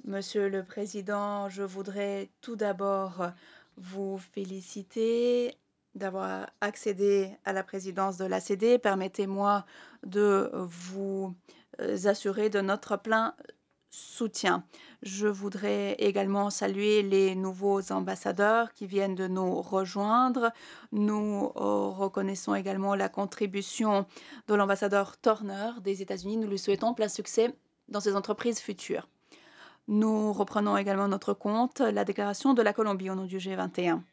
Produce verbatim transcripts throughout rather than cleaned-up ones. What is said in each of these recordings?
Monsieur le Président, je voudrais tout d'abord vous féliciter d'avoir accédé à la présidence de l'A C D. Permettez-moi de vous assurer de notre plein soutien. Je voudrais également saluer les nouveaux ambassadeurs qui viennent de nous rejoindre. Nous reconnaissons également la contribution de l'ambassadeur Turner des États-Unis. Nous lui souhaitons plein succès dans ses entreprises futures. Nous reprenons également notre compte la déclaration de la Colombie au nom du G vingt et un.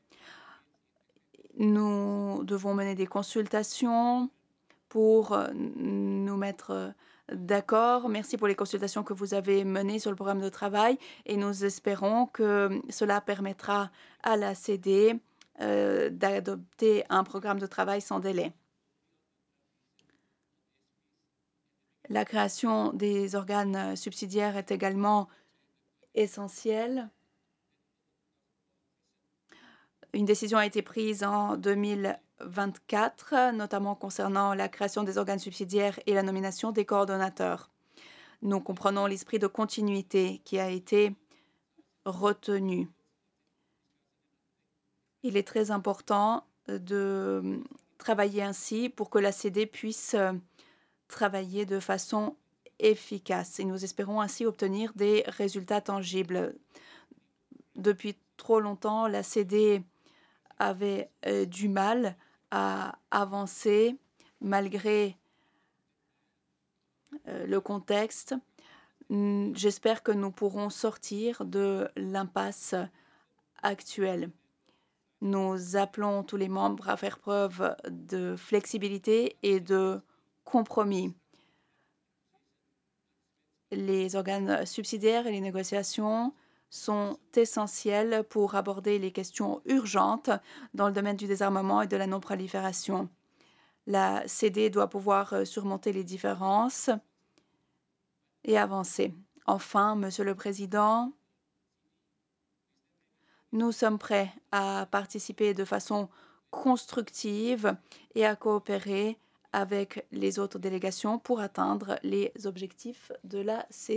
Nous devons mener des consultations pour nous mettre d'accord. Merci pour les consultations que vous avez menées sur le programme de travail et nous espérons que cela permettra à l'A C D euh, d'adopter un programme de travail sans délai. La création des organes subsidiaires est également essentielle. Une décision a été prise en deux mille vingt-quatre, notamment concernant la création des organes subsidiaires et la nomination des coordonnateurs. Nous comprenons l'esprit de continuité qui a été retenu. Il est très important de travailler ainsi pour que l'A C D puisse travailler de façon efficace et nous espérons ainsi obtenir des résultats tangibles. Depuis trop longtemps, l'A C D avait euh, du mal à avancer malgré euh, le contexte. J'espère que nous pourrons sortir de l'impasse actuelle. Nous appelons tous les membres à faire preuve de flexibilité et de compromis. Les organes subsidiaires et les négociations sont essentiels pour aborder les questions urgentes dans le domaine du désarmement et de la non-prolifération. La C D doit pouvoir surmonter les différences et avancer. Enfin, Monsieur le Président, nous sommes prêts à participer de façon constructive et à coopérer avec les autres délégations pour atteindre les objectifs de la C D.